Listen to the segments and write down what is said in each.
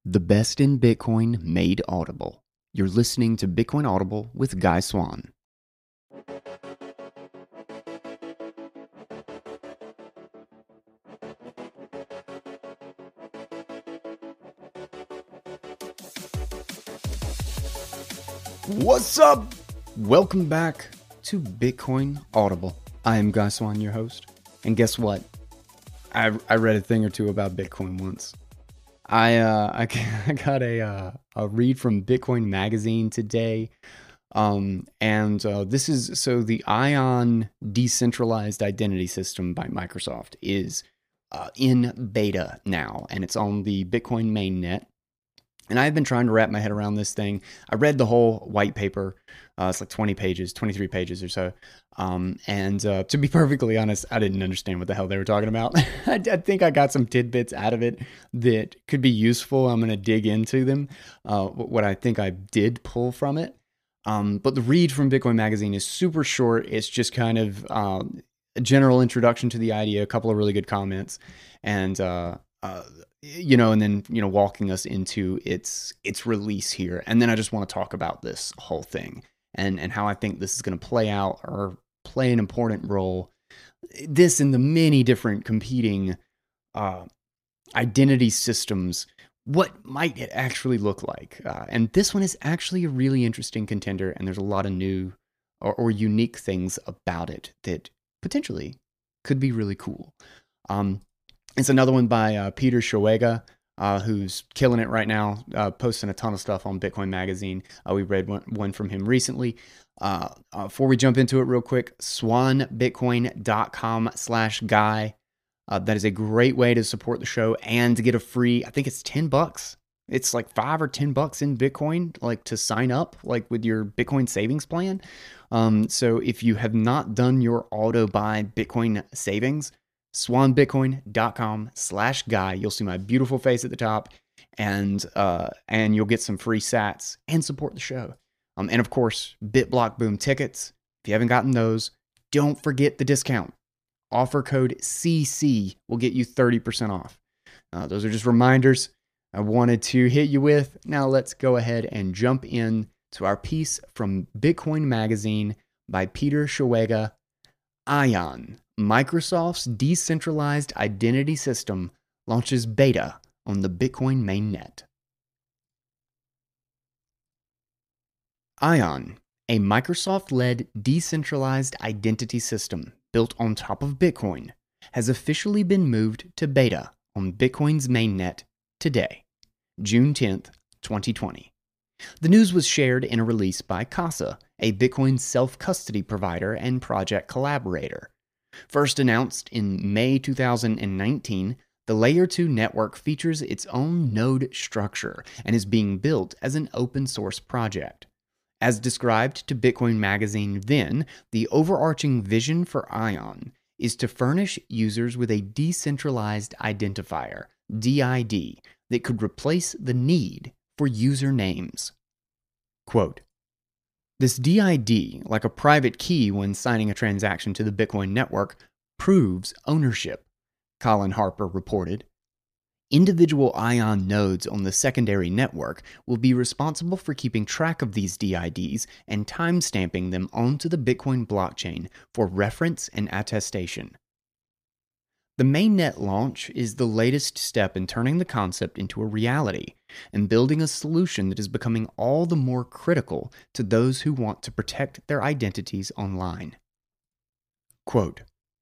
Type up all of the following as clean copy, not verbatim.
The best in Bitcoin made audible. You're listening to Bitcoin Audible with Guy Swan. What's up? Welcome back to Bitcoin Audible. I am Guy Swan, your host. And guess what? I read a thing or two about Bitcoin once. I got a read from Bitcoin Magazine today, this is the Ion decentralized identity system by Microsoft is in beta now, and it's on the Bitcoin mainnet. And I've been trying to wrap my head around this thing. I read the whole white paper. It's like 20 pages, 23 pages or so. To be perfectly honest, I didn't understand what the hell they were talking about. I think I got some tidbits out of it that could be useful. I'm going to dig into them, what I think I did pull from it. But the read from Bitcoin Magazine is super short. It's just kind of a general introduction to the idea, a couple of really good comments, and then walking us into its release here. And then I just want to talk about this whole thing and how I think this is going to play out or play an important role. This and the many different competing identity systems. What might it actually look like? And this one is actually a really interesting contender, and there's a lot of new or unique things about it that potentially could be really cool. It's another one by Peter Schweiger, who's killing it right now, posting a ton of stuff on Bitcoin Magazine. We read one from him recently. Before we jump into it real quick, swanbitcoin.com/guy. That is a great way to support the show and to get a free, I think it's $10. It's like $5 or $10 in Bitcoin, like to sign up, like with your Bitcoin savings plan. So if you have not done your auto buy Bitcoin savings, swanbitcoin.com/guy. You'll see my beautiful face at the top, and you'll get some free sats and support the show. And of course, BitBlock Boom tickets. If you haven't gotten those, don't forget the discount. Offer code CC will get you 30% off. Those are just reminders I wanted to hit you with. Now let's go ahead and jump in to our piece from Bitcoin Magazine by Peter Schweiger, Ion, Microsoft's decentralized identity system, launches beta on the Bitcoin mainnet. Ion, a Microsoft-led decentralized identity system built on top of Bitcoin, has officially been moved to beta on Bitcoin's mainnet today, June 10th, 2020. The news was shared in a release by Casa, a Bitcoin self-custody provider and project collaborator. First announced in May 2019, the Layer 2 network features its own node structure and is being built as an open source project. As described to Bitcoin Magazine then, the overarching vision for Ion is to furnish users with a decentralized identifier, DID, that could replace the need for usernames. Quote, "This DID, like a private key when signing a transaction to the Bitcoin network, proves ownership," Colin Harper reported. Individual Ion nodes on the secondary network will be responsible for keeping track of these DIDs and timestamping them onto the Bitcoin blockchain for reference and attestation. The mainnet launch is the latest step in turning the concept into a reality and building a solution that is becoming all the more critical to those who want to protect their identities online. Quote,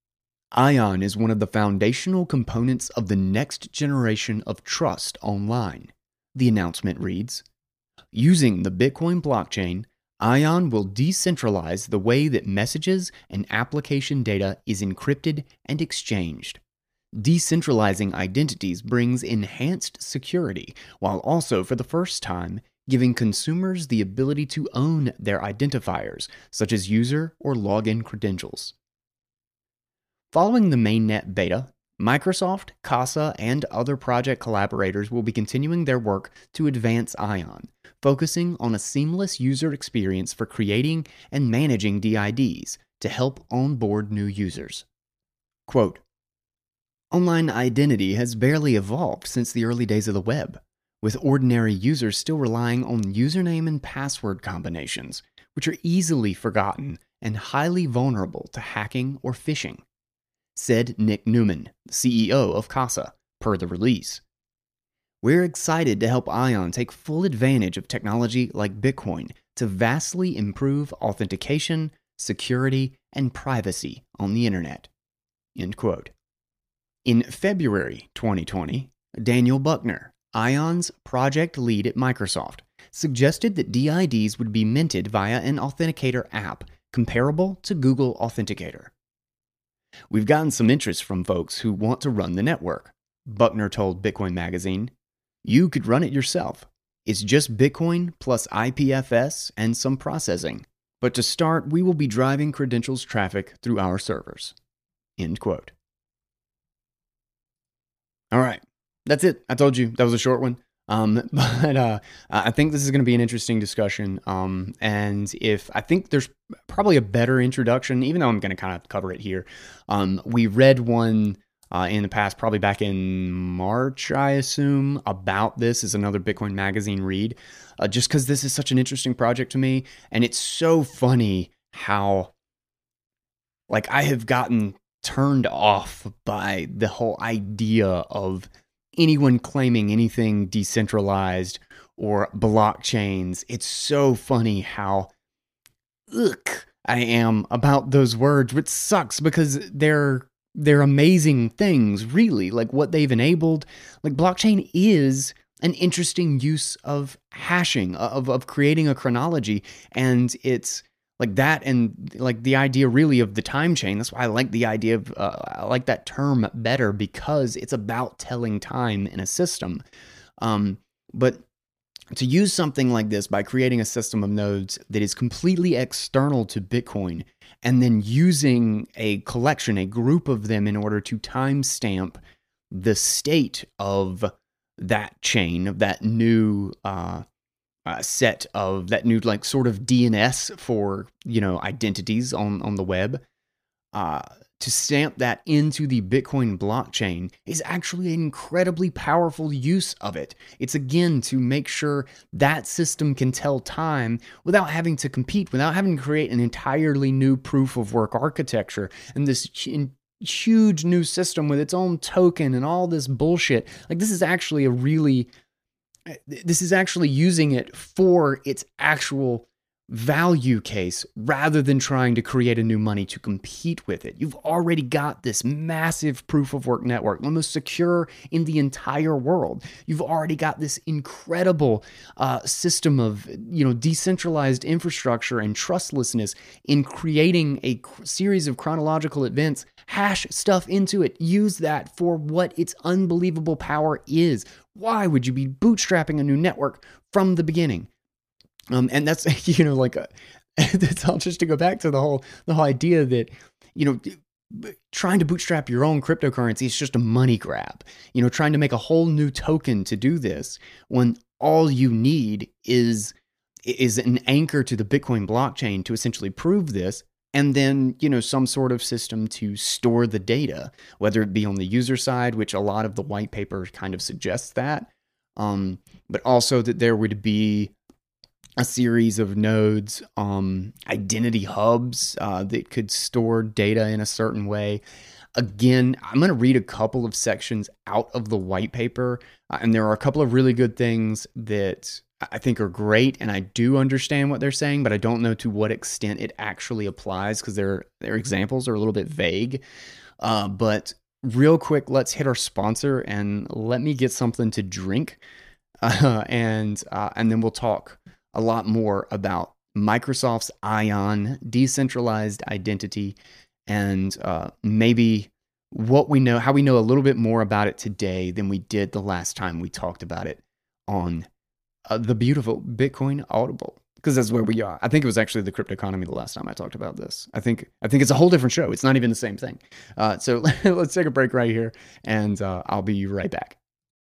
"Ion is one of the foundational components of the next generation of trust online," the announcement reads. "Using the Bitcoin blockchain, Ion will decentralize the way that messages and application data is encrypted and exchanged. Decentralizing identities brings enhanced security, while also, for the first time, giving consumers the ability to own their identifiers, such as user or login credentials." Following the mainnet beta, Microsoft, Casa, and other project collaborators will be continuing their work to advance Ion, focusing on a seamless user experience for creating and managing DIDs to help onboard new users. Quote, "Online identity has barely evolved since the early days of the web. with ordinary users still relying on username and password combinations, which are easily forgotten and highly vulnerable to hacking or phishing, said Nick Newman, CEO of Casa, per the release. We're excited to help Ion take full advantage of technology like Bitcoin to vastly improve authentication, security, and privacy on the internet. End quote. In February 2020, Daniel Buckner, Ion's project lead at Microsoft, suggested that DIDs would be minted via an authenticator app comparable to Google Authenticator. We've gotten some interest from folks who want to run the network, Buckner told Bitcoin Magazine. You could run it yourself. It's just Bitcoin plus IPFS and some processing. But to start, we will be driving credentials traffic through our servers. End quote. All right. That's it. I told you that was a short one. But I think this is going to be an interesting discussion. And I think there's probably a better introduction, even though I'm going to kind of cover it here. We read one in the past, probably back in March, I assume, about this as another Bitcoin Magazine read, just because this is such an interesting project to me. And it's so funny how, like, I have gotten turned off by the whole idea of anyone claiming anything decentralized or blockchains. It's so funny how I am about those words, which sucks because they're amazing things, really. Like what they've enabled. Like blockchain is an interesting use of hashing, of creating a chronology, and it's like that, and like the idea really of the time chain. That's why I like the idea of, I like that term better, because it's about telling time in a system. But to use something like this by creating a system of nodes that is completely external to Bitcoin, and then using a collection, a group of them in order to timestamp the state of that chain, of that new set of that new like sort of DNS for, identities on the web, to stamp that into the Bitcoin blockchain is actually an incredibly powerful use of it. It's again to make sure that system can tell time without having to compete, without having to create an entirely new proof of work architecture and this huge new system with its own token and all this bullshit. Like this is actually using it for its actual value case rather than trying to create a new money to compete with it. You've already got this massive proof of work network, the most secure in the entire world. You've already got this incredible system of decentralized infrastructure and trustlessness in creating a series of chronological events. Hash stuff into it. Use that for what its unbelievable power is. Why would you be bootstrapping a new network from the beginning? And that's, that's all just to go back to the whole idea that, trying to bootstrap your own cryptocurrency is just a money grab. Trying to make a whole new token to do this when all you need is an anchor to the Bitcoin blockchain to essentially prove this. And then, some sort of system to store the data, whether it be on the user side, which a lot of the white paper kind of suggests that, but also that there would be a series of nodes, identity hubs that could store data in a certain way. Again, I'm going to read a couple of sections out of the white paper, and there are a couple of really good things that I think are great, and I do understand what they're saying, but I don't know to what extent it actually applies because their examples are a little bit vague. But real quick, let's hit our sponsor and let me get something to drink, and then we'll talk a lot more about Microsoft's Ion decentralized identity, and maybe what we know, how we know a little bit more about it today than we did the last time we talked about it on the beautiful Bitcoin Audible, because that's where we are. I think it was actually the Crypto Economy the last time I talked about this. I think it's a whole different show. It's not even the same thing. So let's take a break right here, and I'll be right back.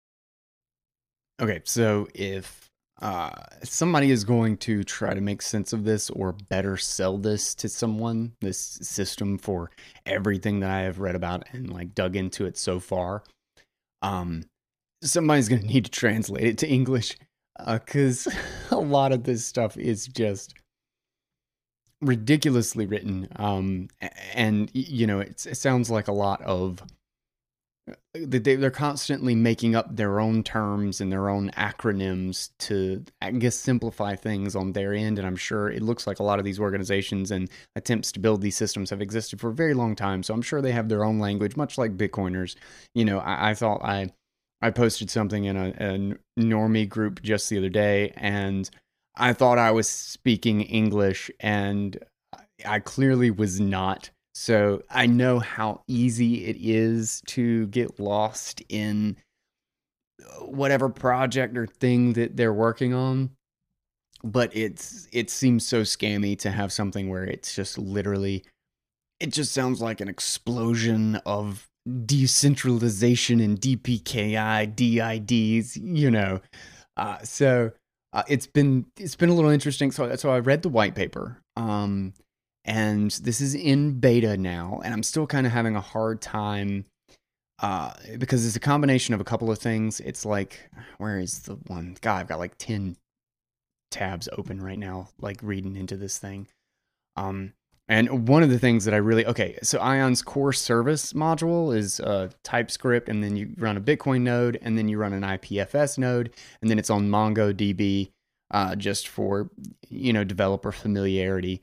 Okay, so if somebody is going to try to make sense of this or better sell this to someone, this system for everything that I have read about and like dug into it so far, somebody's going to need to translate it to English because a lot of this stuff is just ridiculously written. And it sounds like a lot of they're constantly making up their own terms and their own acronyms to, I guess, simplify things on their end. And I'm sure it looks like a lot of these organizations and attempts to build these systems have existed for a very long time. So I'm sure they have their own language, much like Bitcoiners. I thought I posted something in a normie group just the other day, and I thought I was speaking English, and I clearly was not. So I know how easy it is to get lost in whatever project or thing that they're working on. But it seems so scammy to have something where it's just literally, it just sounds like an explosion of decentralization and DPKI, DIDs. It's been a little interesting. So I read the white paper. And this is in beta now, and I'm still kind of having a hard time because it's a combination of a couple of things. It's like, where is the one? God, I've got like 10 tabs open right now, like reading into this thing. And one of the things that so Ion's core service module is TypeScript, and then you run a Bitcoin node, and then you run an IPFS node, and then it's on MongoDB just for, developer familiarity.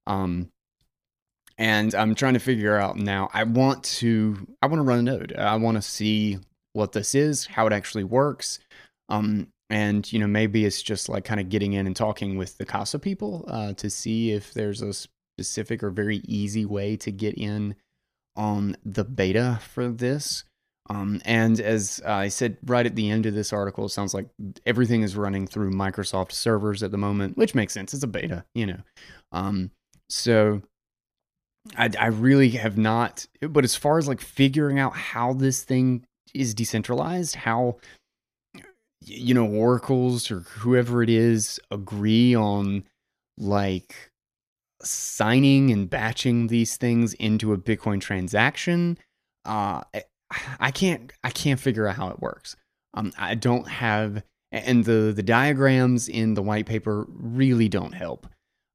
And I'm trying to figure out now, I want to run a node. I want to see what this is, how it actually works. And, maybe it's just like kind of getting in and talking with the Casa people to see if there's a specific or very easy way to get in on the beta for this. And as I said right at the end of this article, it sounds like everything is running through Microsoft servers at the moment, which makes sense. It's a beta, So I really have not, but as far as like figuring out how this thing is decentralized, how, oracles or whoever it is agree on like signing and batching these things into a Bitcoin transaction, I can't figure out how it works. I don't have, and the diagrams in the white paper really don't help.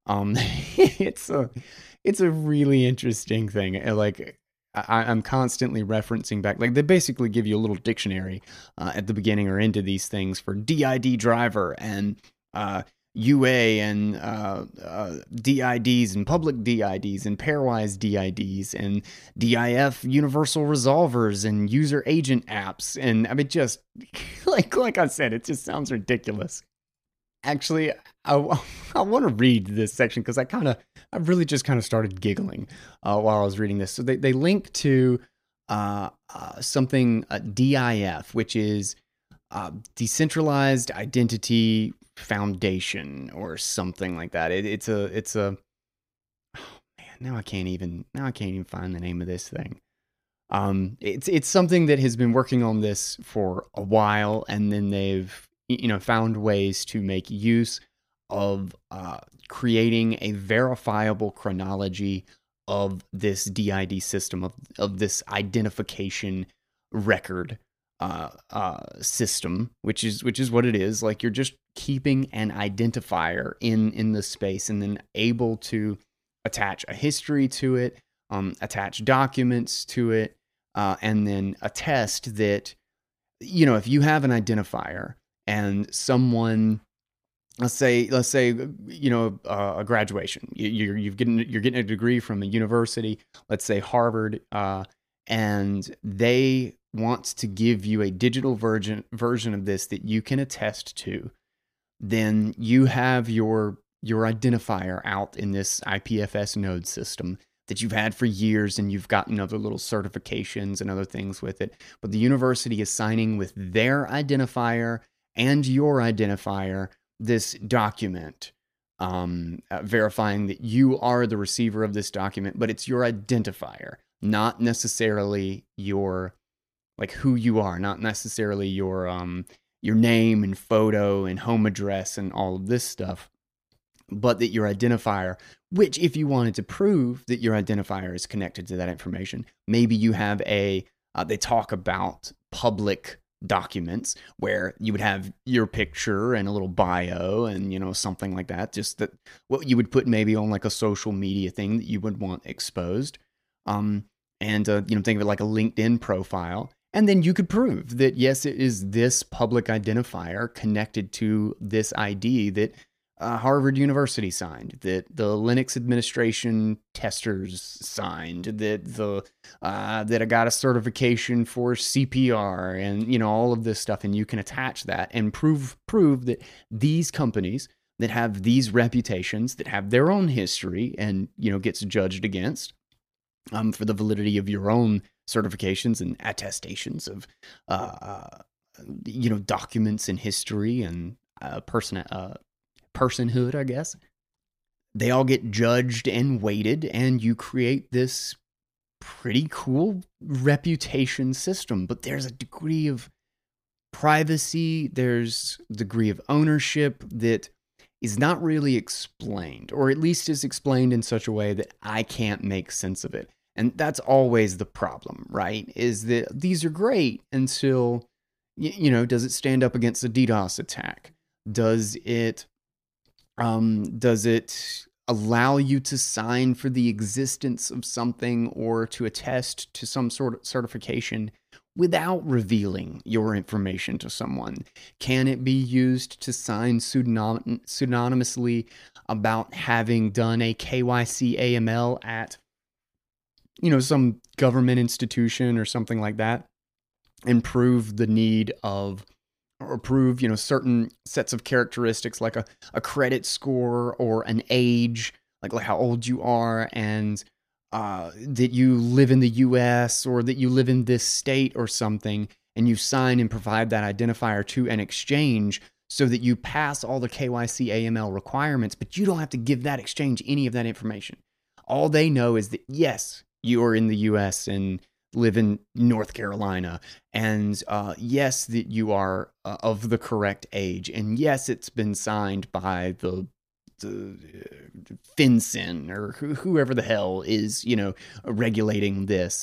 It's a really interesting thing. Like I'm constantly referencing back, like they basically give you a little dictionary at the beginning or end of these things for DID driver and UA and DIDs and public DIDs and pairwise DIDs and DIF universal resolvers and user agent apps. And I mean, just like I said, it just sounds ridiculous. Actually, I want to read this section because I really just kind of started giggling while I was reading this. So they link to something DIF, which is Decentralized Identity Foundation or something like that. It's a oh man, now I can't even find the name of this thing. It's something that has been working on this for a while, and then they've found ways to make use of creating a verifiable chronology of this DID system, of this identification record system, which is what it is. Like you're just keeping an identifier in the space, and then able to attach a history to it, attach documents to it, and then attest that if you have an identifier and someone, let's say, a graduation, you're getting a degree from a university, let's say Harvard, and they want to give you a digital version of this that you can attest to, then you have your identifier out in this IPFS node system that you've had for years, and you've gotten other little certifications and other things with it. But the university is signing with their identifier and your identifier this document, verifying that you are the receiver of this document, but it's your identifier, not necessarily your, like, who you are, not necessarily your name and photo and home address and all of this stuff, but that your identifier, which if you wanted to prove that your identifier is connected to that information, maybe you have they talk about public documents where you would have your picture and a little bio and, something like that. Just that what you would put maybe on like a social media thing that you would want exposed. Think of it like a LinkedIn profile. And then you could prove that, yes, it is this public identifier connected to this ID that Harvard University signed, that the Linux administration testers signed, that I got a certification for CPR, and all of this stuff, and you can attach that and prove that these companies that have these reputations, that have their own history, and gets judged against for the validity of your own certifications and attestations of documents and history and personhood, I guess. They all get judged and weighted, and you create this pretty cool reputation system. But there's a degree of privacy, there's a degree of ownership that is not really explained, or at least is explained in such a way that I can't make sense of it. And that's always the problem, right? Is that these are great until, does it stand up against a DDoS attack? Does it allow you to sign for the existence of something or to attest to some sort of certification without revealing your information to someone? Can it be used to sign pseudonymously about having done a KYC AML at some government institution or something like that, and prove the need of, or prove, certain sets of characteristics like a credit score or an age, like how old you are, and that you live in the US or that you live in this state or something, and you sign and provide that identifier to an exchange so that you pass all the KYC AML requirements, but you don't have to give that exchange any of that information. All they know is that, yes, you are in the US and live in North Carolina, and yes, that you are of the correct age, and yes, it's been signed by the FinCEN or whoever the hell is, regulating this.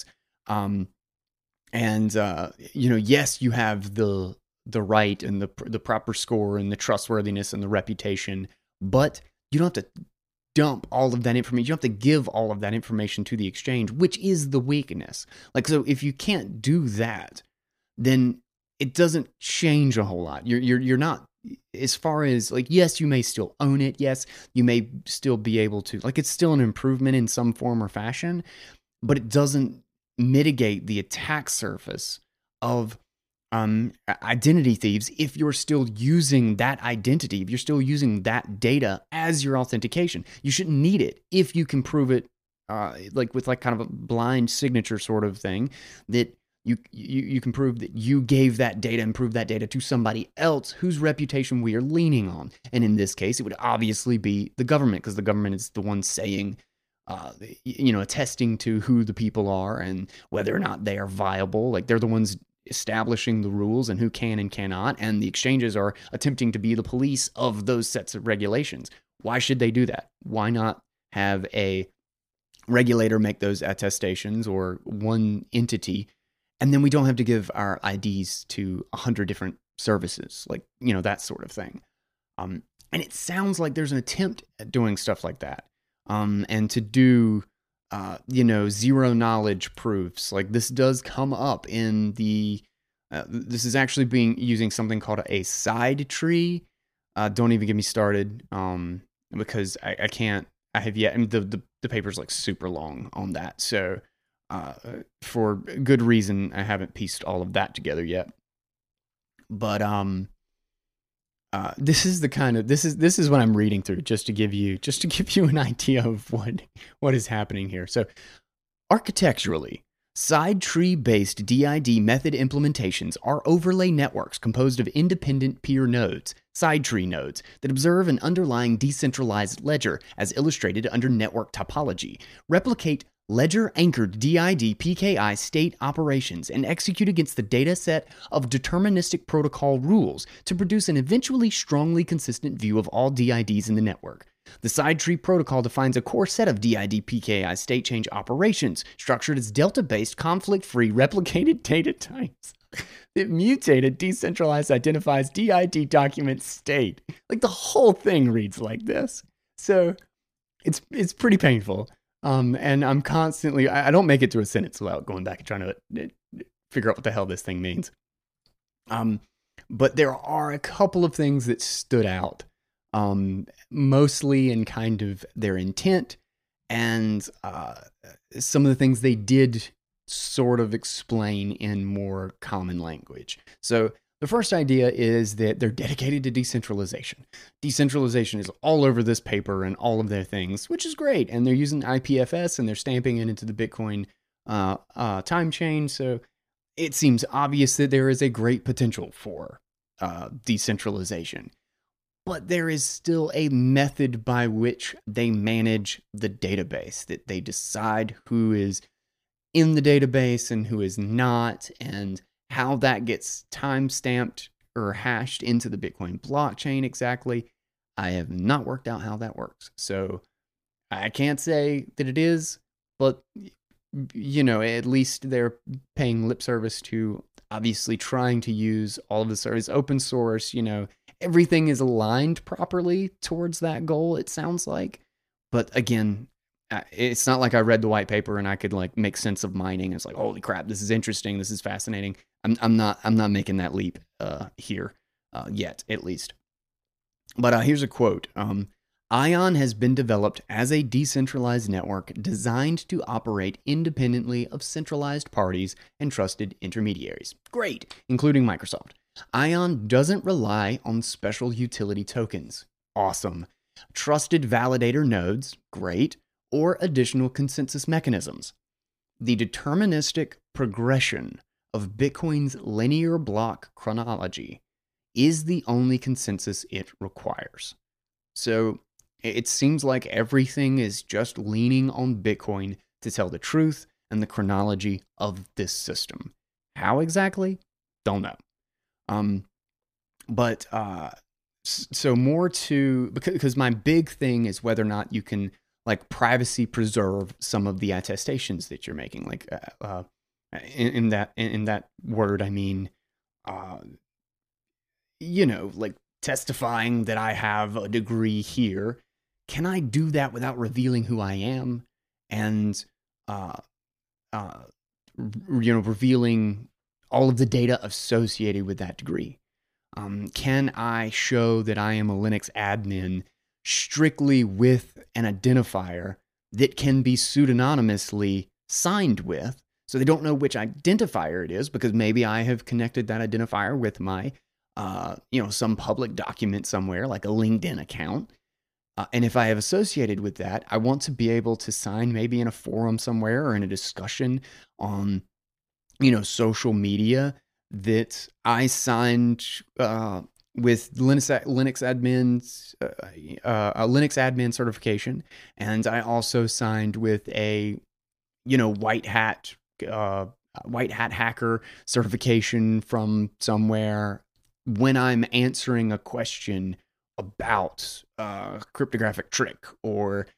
Yes, you have the right and the proper score and the trustworthiness and the reputation, but you don't have to dump all of that information. You don't have to give all of that information to the exchange, which is the weakness. So if you can't do that, then it doesn't change a whole lot. You're not, as far as yes, you may still own it. Yes, you may still be able to, it's still an improvement in some form or fashion, but it doesn't mitigate the attack surface of identity thieves if you're still using that identity, if you're still using that data as your authentication. You shouldn't need it if you can prove it, with kind of a blind signature sort of thing, that you can prove that you gave that data and prove that data to somebody else whose reputation we are leaning on. And in this case, it would obviously be the government, because the government is the one saying, attesting to who the people are and whether or not they are viable. They're the ones establishing the rules and who can and cannot, and the exchanges are attempting to be the police of those sets of regulations. Why should they do that? Why not have a regulator make those attestations, or one entity, and then we don't have to give our IDs to 100 different services, that sort of thing. And it sounds like there's an attempt at doing stuff like that, and to do zero knowledge proofs. This does come up in the, this is actually using something called a side tree. Don't even get me started, because I can't, I have yet, the paper's super long on that. So, for good reason, I haven't pieced all of that together yet. But, this is the kind of, this is what I'm reading through, just to give you an idea of what is happening here. So, architecturally, side tree-based DID method implementations are overlay networks composed of independent peer nodes, side tree nodes, that observe an underlying decentralized ledger, as illustrated under network topology, replicate ledger-anchored DID PKI state operations, and execute against the data set of deterministic protocol rules to produce an eventually strongly consistent view of all DIDs in the network. The side tree protocol defines a core set of DID PKI state change operations, structured as delta-based, conflict-free, replicated data types. It mutated, decentralized, identifies DID document state. Like the whole thing reads like this. So it's pretty painful. And I'm constantly, I don't make it through a sentence without going back and trying to figure out what the hell this thing means. But there are a couple of things that stood out, mostly in kind of their intent and some of the things they did sort of explain in more common language. So the first idea is that they're dedicated to decentralization. Decentralization is all over this paper and all of their things, which is great. And they're using IPFS and they're stamping it into the Bitcoin time chain. So it seems obvious that there is a great potential for decentralization. But there is still a method by which they manage the database, that they decide who is in the database and who is not, and how that gets time-stamped or hashed into the Bitcoin blockchain exactly. I have not worked out how that works. So I can't say that it is, but at least they're paying lip service to obviously trying to use all of the service open source. Everything is aligned properly towards that goal, it sounds like. But again, it's not like I read the white paper and I could like make sense of mining. It's like, holy crap, this is interesting, this is fascinating. I'm not making that leap here yet, at least. But here's a quote. ION has been developed as a decentralized network designed to operate independently of centralized parties and trusted intermediaries. Great, including Microsoft. ION doesn't rely on special utility tokens. Awesome. Trusted validator nodes. Great. Or additional consensus mechanisms. The deterministic progression of Bitcoin's linear block chronology is the only consensus it requires. So it seems like everything is just leaning on Bitcoin to tell the truth and the chronology of this system. How exactly? Don't know. So more to, because my big thing is whether or not you can like privacy preserve some of the attestations that you're making. Like in that word, I mean, like testifying that I have a degree here. Can I do that without revealing who I am and revealing all of the data associated with that degree? Can I show that I am a Linux admin strictly with an identifier that can be pseudonymously signed with, so they don't know which identifier it is, because maybe I have connected that identifier with my, some public document somewhere, like a LinkedIn account. And if I have associated with that, I want to be able to sign maybe in a forum somewhere or in a discussion on, social media that I signed with Linux admins, a Linux admin certification, and I also signed with a, white hat hacker certification from somewhere when I'm answering a question about a cryptographic trick or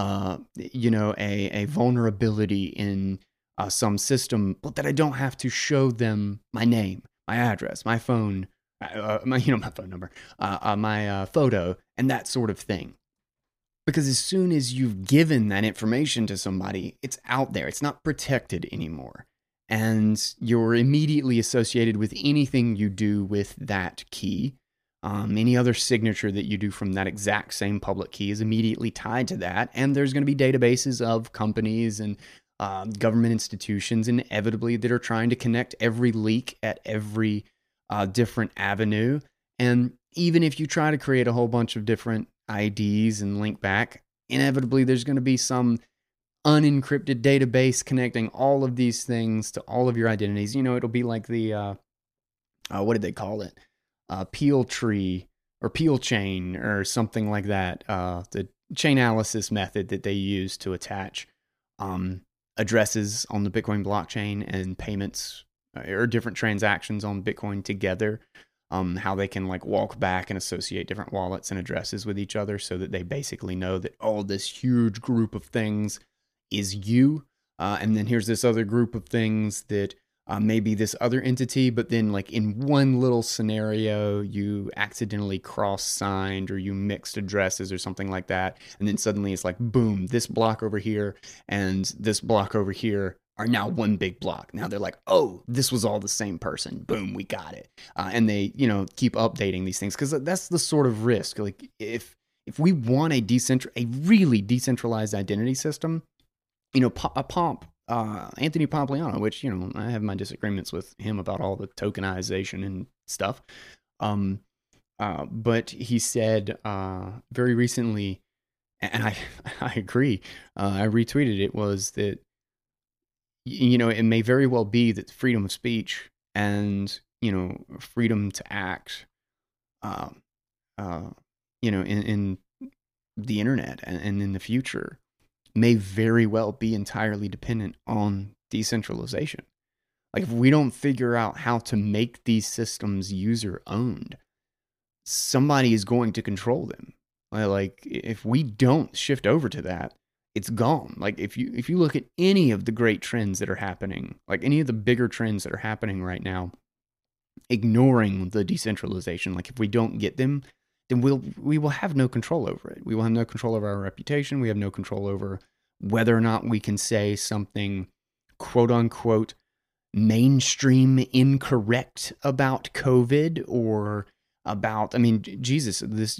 a vulnerability in some system, but that I don't have to show them my name, my address, my phone, my phone number, my photo, and that sort of thing. Because as soon as you've given that information to somebody, it's out there. It's not protected anymore. And you're immediately associated with anything you do with that key. Any other signature that you do from that exact same public key is immediately tied to that. And there's going to be databases of companies and government institutions inevitably that are trying to connect every leak at every different avenue. And even if you try to create a whole bunch of different IDs and link back, inevitably there's going to be some unencrypted database connecting all of these things to all of your identities. It'll be like the, what did they call it? Peel tree or peel chain or something like that. The Chainalysis method that they use to attach addresses on the Bitcoin blockchain and payments or different transactions on Bitcoin together. How they can like walk back and associate different wallets and addresses with each other so that they basically know that, this huge group of things is you. And then here's this other group of things that maybe this other entity, but then like in one little scenario, you accidentally cross-signed or you mixed addresses or something like that. And then suddenly it's like, boom, this block over here and this block over here are now one big block. Now they're like, oh, this was all the same person. Boom, we got it. And they, keep updating these things because that's the sort of risk. Like if we want a really decentralized identity system, Anthony Pompliano, which, I have my disagreements with him about all the tokenization and stuff. But he said very recently, and I agree, I retweeted it, was that, it may very well be that freedom of speech and, freedom to act, in the internet and in the future may very well be entirely dependent on decentralization. Like if we don't figure out how to make these systems user owned, somebody is going to control them. Like if we don't shift over to that, it's gone. Like if you look at any of the great trends that are happening, like any of the bigger trends that are happening right now, ignoring the decentralization, like if we don't get them, then we will have no control over it. We will have no control over our reputation. We have no control over whether or not we can say something quote unquote mainstream incorrect about COVID or about, Jesus, this,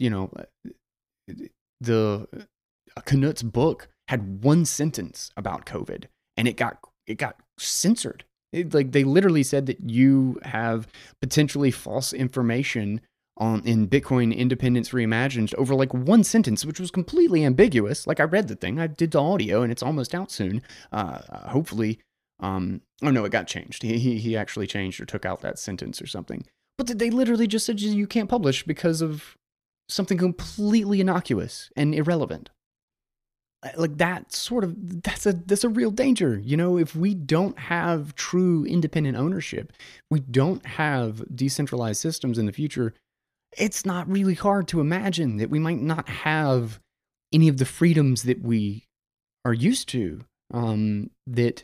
the Knuth's book had one sentence about COVID and it got censored. They literally said that you have potentially false information in Bitcoin Independence Reimagined over like one sentence, which was completely ambiguous. Like I read the thing, I did the audio, and it's almost out soon. Hopefully, oh no, it got changed. He actually changed or took out that sentence or something. But they literally just said you can't publish because of something completely innocuous and irrelevant. Like that's a real danger. If we don't have true independent ownership, we don't have decentralized systems in the future, it's not really hard to imagine that we might not have any of the freedoms that we are used to. That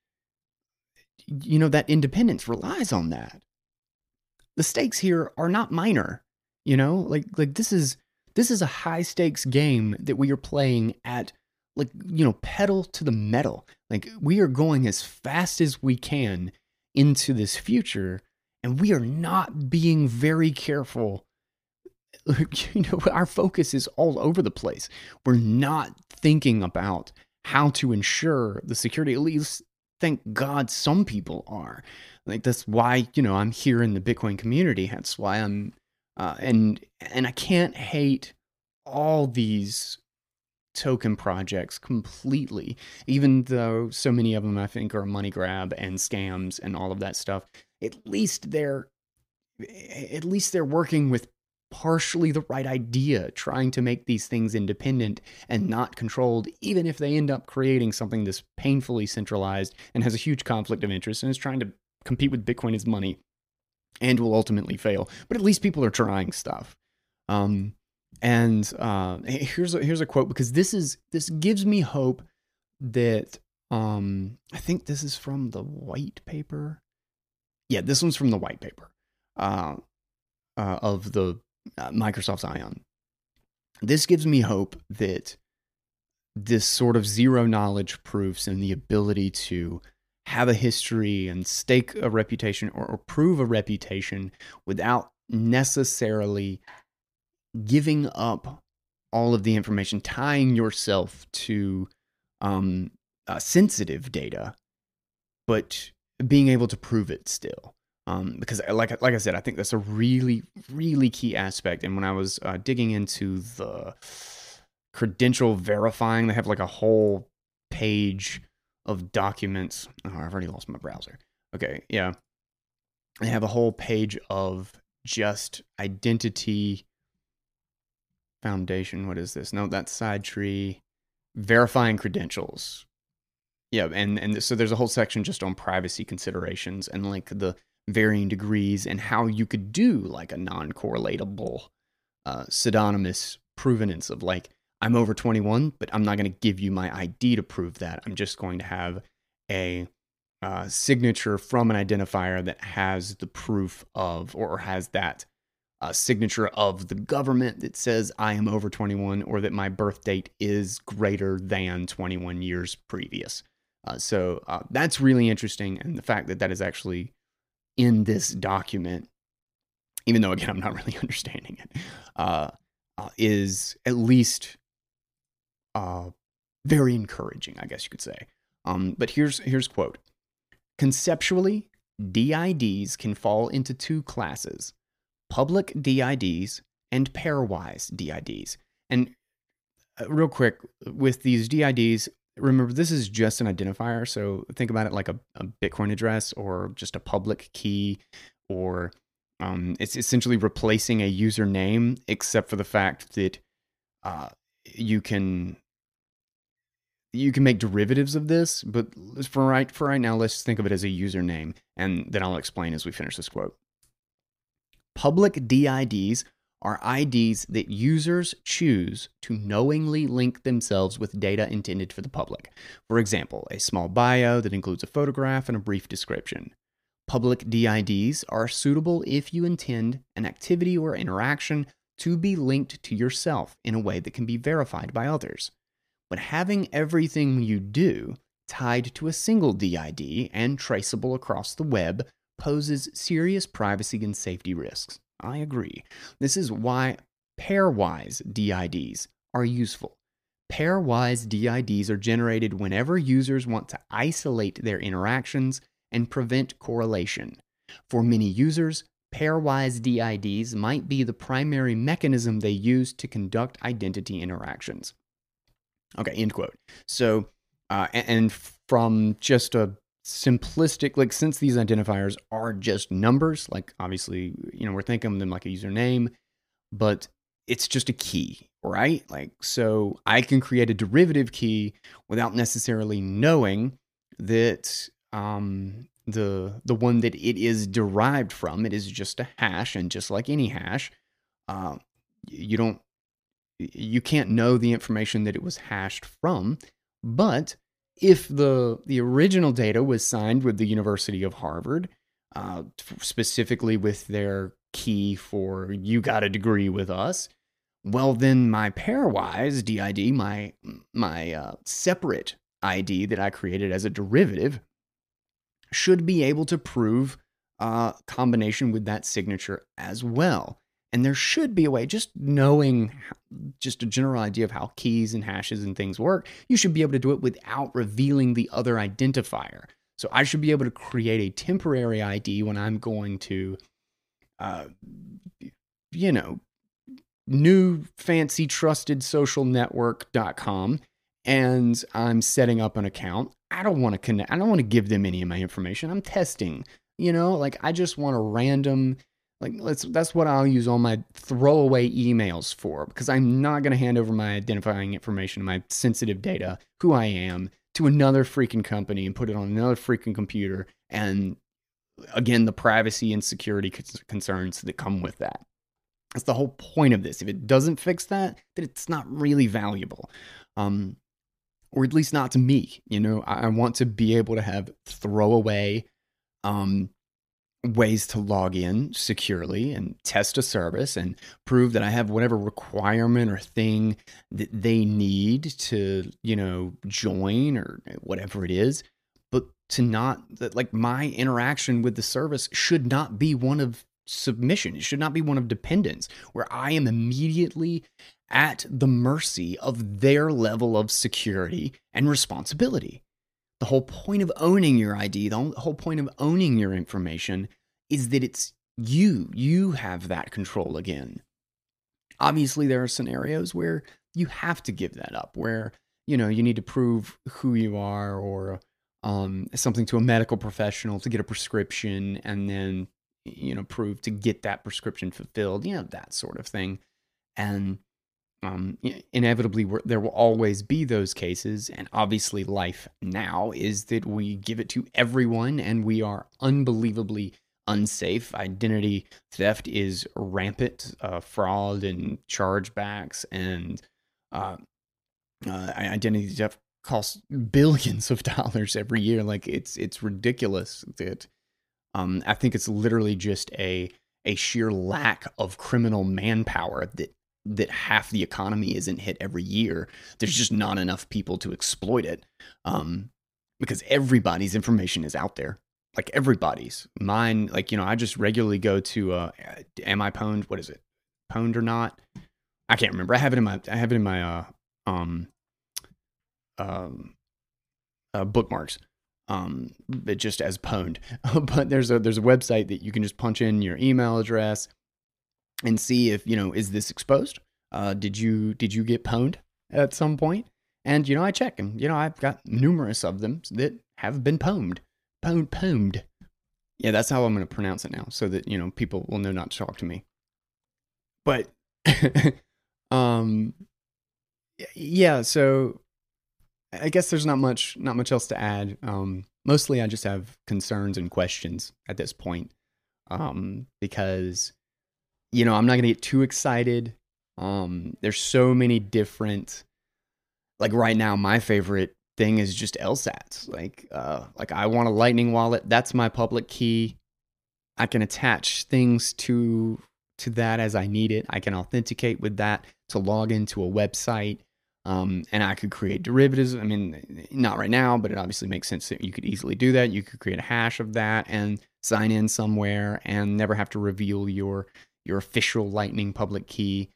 independence relies on that. The stakes here are not minor. Like this is a high stakes game that we are playing at, pedal to the metal. Like we are going as fast as we can into this future, and we are not being very careful. Our focus is all over the place. We're not thinking about how to ensure the security. At least, thank God, some people are. Like that's why I'm here in the Bitcoin community. That's why I'm and I can't hate all these token projects completely, even though so many of them I think are a money grab and scams and all of that stuff. At least they're working with partially the right idea, trying to make these things independent and not controlled, even if they end up creating something that's painfully centralized and has a huge conflict of interest and is trying to compete with Bitcoin as money and will ultimately fail. But at least people are trying stuff. Here's a quote, because this gives me hope that I think this is from the white paper. Yeah, this one's from the white paper of the Microsoft's Ion. This gives me hope that this sort of zero knowledge proofs and the ability to have a history and stake a reputation or prove a reputation without necessarily giving up all of the information, tying yourself to sensitive data, but being able to prove it still. Because like I said, I think that's a really, really key aspect. And when I was digging into the credential verifying, they have like a whole page of documents. Oh, I've already lost my browser. Okay, yeah. They have a whole page of just identity foundation. What is this? No, that's SideTree. Verifying credentials. Yeah, and so there's a whole section just on privacy considerations and like the varying degrees and how you could do like a non-correlatable pseudonymous provenance of like, I'm over 21, but I'm not going to give you my ID to prove that. I'm just going to have a signature from an identifier that has the proof of, or has that signature of the government that says I am over 21, or that my birth date is greater than 21 years previous. So that's really interesting. And the fact that that is actually in this document, even though, again, I'm not really understanding it, is at least very encouraging, I guess you could say. But here's quote. Conceptually, DIDs can fall into two classes: public DIDs and pairwise DIDs. And real quick, with these DIDs, remember, this is just an identifier. So think about it like a Bitcoin address or just a public key, or it's essentially replacing a username, except for the fact that you can make derivatives of this. But for right now, let's think of it as a username, and then I'll explain as we finish this quote. Public DIDs are IDs that users choose to knowingly link themselves with data intended for the public. For example, a small bio that includes a photograph and a brief description. Public DIDs are suitable if you intend an activity or interaction to be linked to yourself in a way that can be verified by others. But having everything you do tied to a single DID and traceable across the web poses serious privacy and safety risks. I agree. This is why pairwise DIDs are useful. Pairwise DIDs are generated whenever users want to isolate their interactions and prevent correlation. For many users, pairwise DIDs might be the primary mechanism they use to conduct identity interactions. Okay, end quote. So, and from just a simplistic, like, since these identifiers are just numbers, like, obviously, we're thinking of them like a username, but it's just a key, right? Like, so I can create a derivative key without necessarily knowing that the one that it is derived from, it is just a hash, and just like any hash, you can't know the information that it was hashed from. But if the original data was signed with the University of Harvard, specifically with their key for "you got a degree with us," well, then my pairwise DID, my separate ID that I created as a derivative, should be able to prove combination with that signature as well. And there should be a way, just knowing just a general idea of how keys and hashes and things work, you should be able to do it without revealing the other identifier. So I should be able to create a temporary ID when I'm going to, new fancy trusted social network.com, and I'm setting up an account. I don't want to connect. I don't want to give them any of my information. I'm testing, I just want a random, that's what I'll use all my throwaway emails for, because I'm not going to hand over my identifying information, my sensitive data, who I am, to another freaking company and put it on another freaking computer. And again, the privacy and security concerns that come with that. That's the whole point of this. If it doesn't fix that, then it's not really valuable. Or at least not to me. I want to be able to have throwaway ways to log in securely and test a service and prove that I have whatever requirement or thing that they need to, join or whatever it is. But to not, that, like, my interaction with the service should not be one of submission. It should not be one of dependence, where I am immediately at the mercy of their level of security and responsibility. The whole point of owning your ID, the whole point of owning your information, is that it's you. You have that control again. Obviously, there are scenarios where you have to give that up, where, you need to prove who you are, or something to a medical professional to get a prescription, and then, prove to get that prescription fulfilled, that sort of thing. And inevitably, there will always be those cases. And obviously, life now is that we give it to everyone, and we are unbelievably unsafe. Identity theft is rampant. Fraud and chargebacks and identity costs billions of dollars every year. Like it's ridiculous that I think it's literally just a sheer lack of criminal manpower that half the economy isn't hit every year. There's just not enough people to exploit it. Because everybody's information is out there. Like everybody's. Mine, like, I just regularly go to am I pwned? What is it? Pwned or not? I can't remember. I have it in my bookmarks. But just as pwned. But there's a website that you can just punch in your email address and see if, is this exposed? Did you get pwned at some point? And, I check, and, I've got numerous of them that have been pwned. Pwned. Yeah, that's how I'm going to pronounce it now, so that, people will know not to talk to me. But, yeah, so I guess there's not much else to add. Mostly I just have concerns and questions at this point. Because, I'm not going to get too excited. There's so many different, like right now, my favorite thing is just LSATs. Like I want a Lightning wallet. That's my public key. I can attach things to that as I need it. I can authenticate with that to log into a website. And I could create derivatives. I mean, not right now, but it obviously makes sense that you could easily do that. You could create a hash of that and sign in somewhere and never have to reveal your official Lightning public key.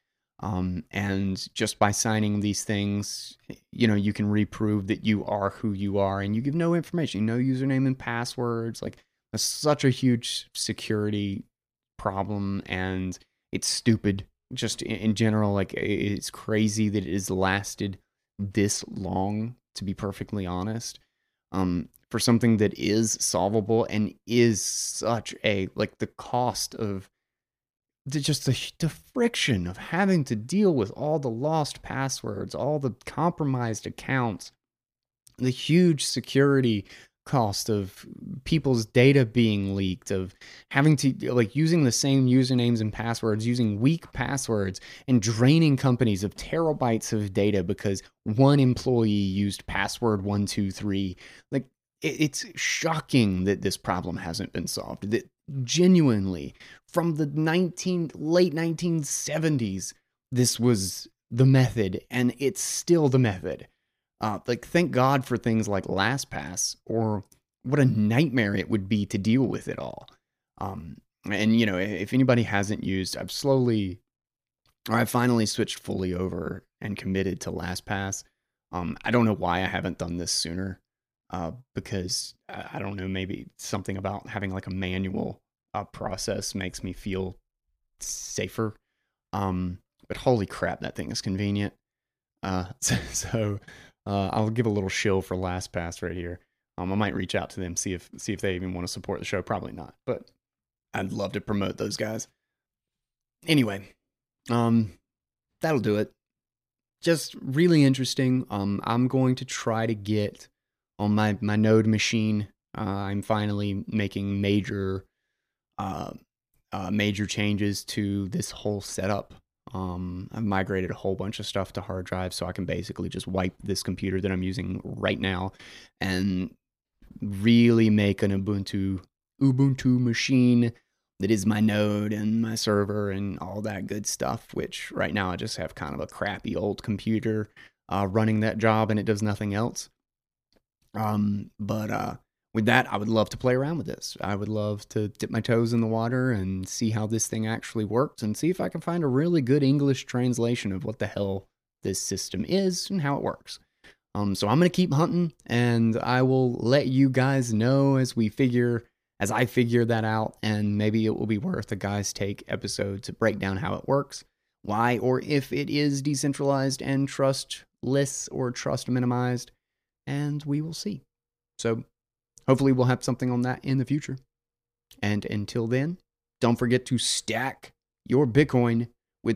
And just by signing these things, you can reprove that you are who you are, and you give no information, no username and passwords. Like, that's such a huge security problem, and it's stupid. Just in general, like, it's crazy that it has lasted this long, to be perfectly honest. For something that is solvable and is such a, like, the cost of just the friction of having to deal with all the lost passwords, all the compromised accounts, the huge security cost of people's data being leaked, of having to, like, using the same usernames and passwords, using weak passwords, and draining companies of terabytes of data because one employee used password 123. Like, it's shocking that this problem hasn't been solved. That genuinely, from the late 1970s, this was the method, and it's still the method. Like, thank God for things like LastPass, or what a nightmare it would be to deal with it all. And, if anybody hasn't used, I've finally switched fully over and committed to LastPass. I don't know why I haven't done this sooner. Because I don't know, maybe something about having like a manual process makes me feel safer. But holy crap, that thing is convenient. So I'll give a little shill for LastPass right here. I might reach out to them, see if they even want to support the show. Probably not, but I'd love to promote those guys. Anyway, that'll do it. Just really interesting. I'm going to try to get on my Node machine. I'm finally making major changes to this whole setup. I've migrated a whole bunch of stuff to hard drives, so I can basically just wipe this computer that I'm using right now and really make an Ubuntu machine that is my Node and my server and all that good stuff, which right now I just have kind of a crappy old computer running that job, and it does nothing else. But with that, I would love to play around with this. I would love to dip my toes in the water and see how this thing actually works, and see if I can find a really good English translation of what the hell this system is and how it works. So I'm going to keep hunting, and I will let you guys know as I figure that out, and maybe it will be worth a Guys Take episode to break down how it works, why, or if it is decentralized and trustless or trust minimized, and we will see. So hopefully we'll have something on that in the future. And until then, don't forget to stack your Bitcoin with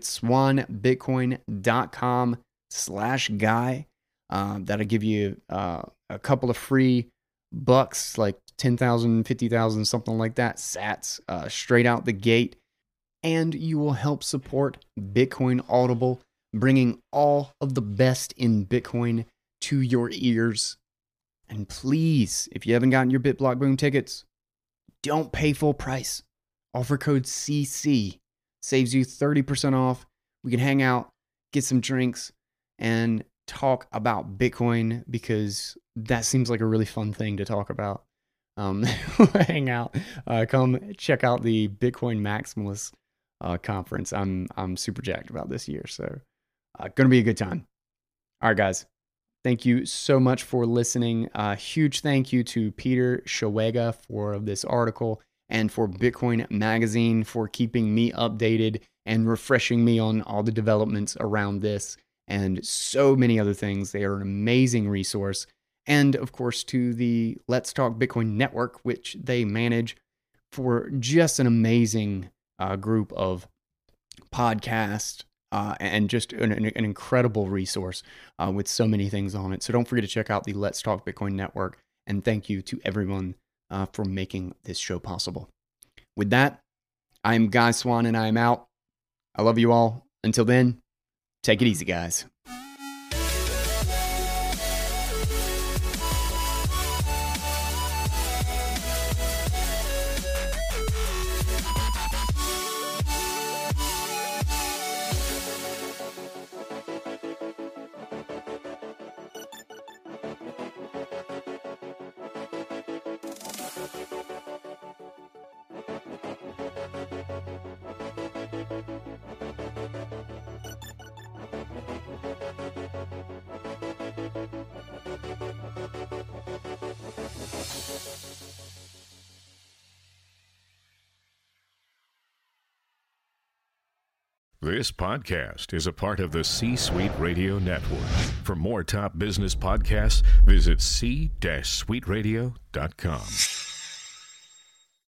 swanbitcoin.com/guy. That'll give you a couple of free bucks, like 10,000, 50,000, something like that, sats, straight out the gate. And you will help support Bitcoin Audible, bringing all of the best in Bitcoin to your ears. And please, if you haven't gotten your BitBlock Boom tickets, don't pay full price. Offer code CC saves you 30% off. We can hang out, get some drinks, and talk about Bitcoin because that seems like a really fun thing to talk about. Hang out, come check out the Bitcoin Maximalist conference. I'm super jacked about this year, so gonna be a good time. All right, guys. Thank you so much for listening. Huge thank you to Peter Schwega for this article and for Bitcoin Magazine for keeping me updated and refreshing me on all the developments around this and so many other things. They are an amazing resource. And of course, to the Let's Talk Bitcoin Network, which they manage, for just an amazing group of podcasts and just an incredible resource with so many things on it. So don't forget to check out the Let's Talk Bitcoin Network. And thank you to everyone for making this show possible. With that, I'm Guy Swan and I am out. I love you all. Until then, take it easy, guys. This podcast is a part of the C-Suite Radio Network. For more top business podcasts, visit c-suiteradio.com.